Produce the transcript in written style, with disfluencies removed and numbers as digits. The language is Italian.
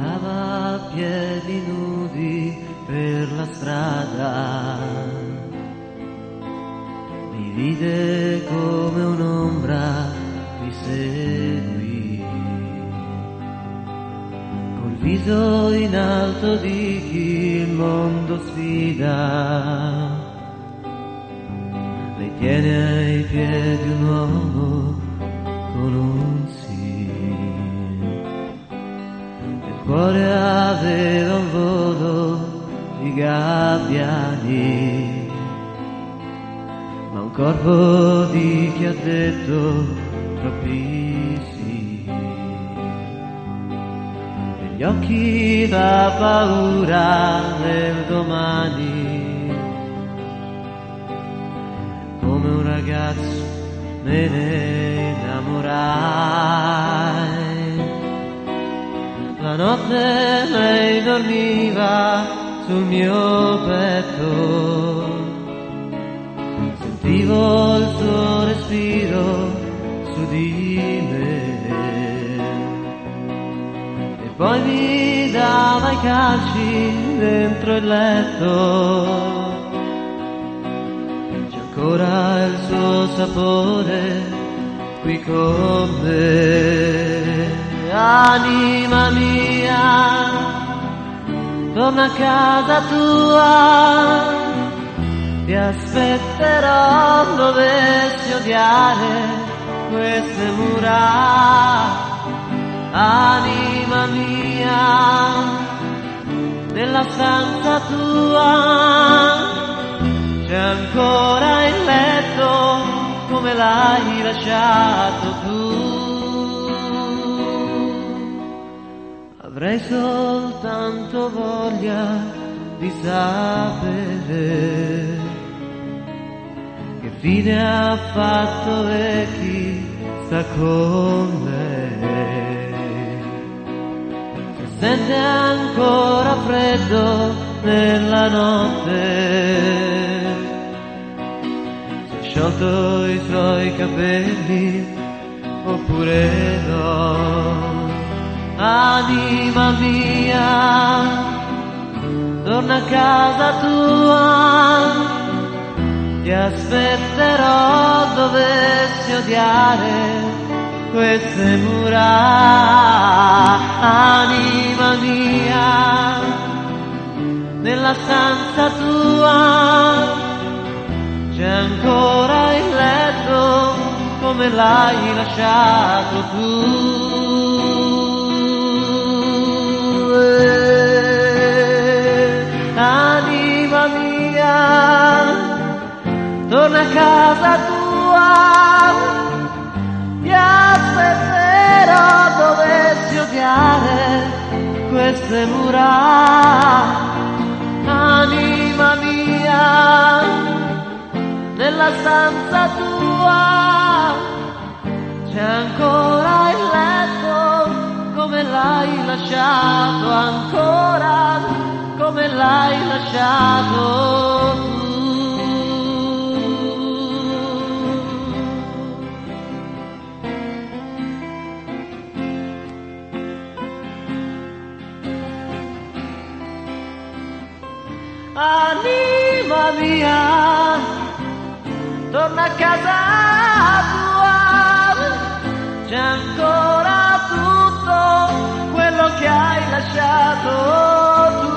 Andava a piedi nudi per la strada, mi vide come un'ombra, mi seguì, col viso in alto di chi il mondo sfida. Lei tiene ai piedi un uomo con un sì, nel cuore aveva un volo di gabbiani, ma un corpo di chi ha detto troppi sì, e gli occhi da paura del domani, come un ragazzo me ne innamorai. La notte lei dormiva sul mio petto, sentivo il suo respiro su di me, e poi mi dava i calci dentro il letto. C'è ancora il suo sapore qui con me. Anima mia, torna a casa tua, ti aspetterò dovessi odiare queste mura. Anima mia, nella stanza tua c'è ancora il letto come l'hai lasciato tu. Avrei soltanto voglia di sapere che fine ha fatto e chi sta con lei, se sente ancora freddo nella notte, se ha sciolto i suoi capelli oppure no. Anima mia, torna a casa tua, ti aspetterò dovessi odiare queste mura. Anima mia, nella stanza tua c'è ancora il letto come l'hai lasciato tu. Anima mia, torna a casa tua, ti aspetterò dovessi odiare queste mura. Anima mia, nella stanza tua c'è ancora il letto come l'hai lasciato, ancora come l'hai lasciato tu. Anima mia, torna a casa tua, c'è ancora tutto quello che hai lasciato tu.